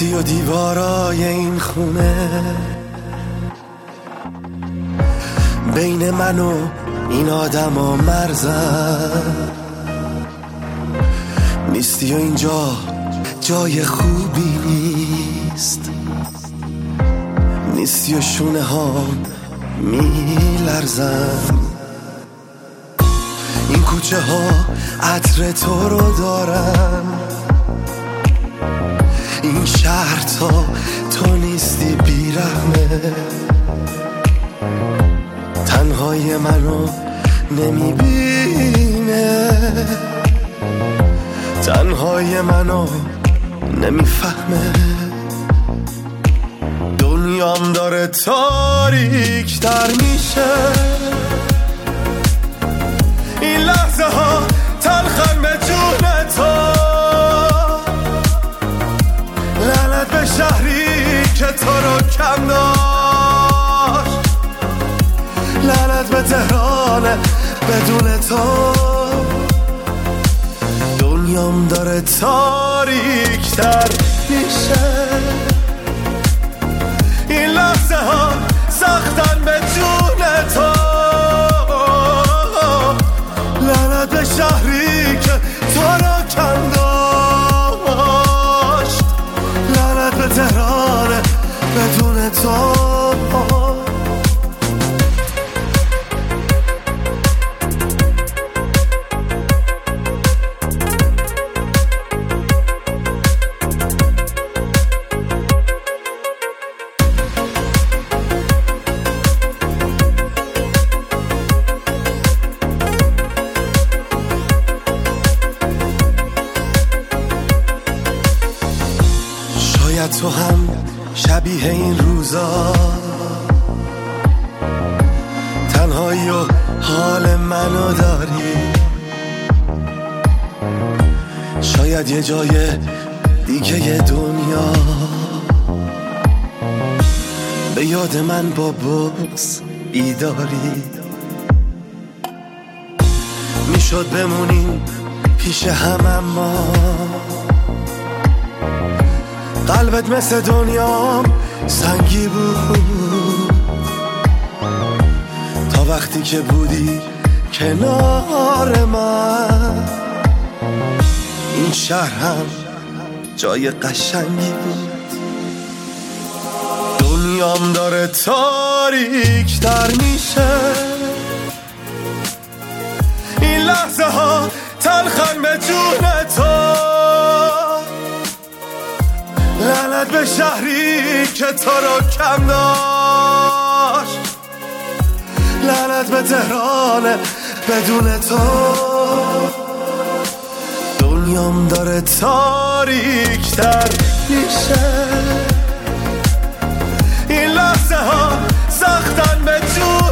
رفتی و دیوارای این خونه بین من و این آدم و مرزم نیستی و اینجا جای خوبی نیست، نیستی و شونه ها میلرزم. این کوچه ها عطر تو رو دارن، این شهر تا تو نیستی بیرحمه. تنهای منو نمیبینه، تنهای منو نمیفهمه. دنیام داره تاریک تر میشه، این لحظه ها تلخن به جون تو. لعنت به شهری که تو رو کم داشت، لعنت به تهران بدون تو. دنیام داره تاریک تر میشه، این لحظه ها سختن به جون تو. لعنت به شهری که تو رو کم داشت، لعنت به تهران بدون تو. شاید تو هم شبیه این روزا تنهایی و حال منو داری. شاید یه جای دیگه دنیا به یاد من با بغض بیداری. میشد بمونیم پیش هم اما قلبت مثل دنیام سنگی بود. تا وقتی که بودی کنار من، این شهر هم جای قشنگی بود. دنیام داره تاریک تر میشه، این لحظه ها تلخن به جون تو. لعنت به شهری که تو رو کم داشت، لعنت به تهران بدون تو. دنیام داره تاریک تر میشه، این لحظه ها سختن به جون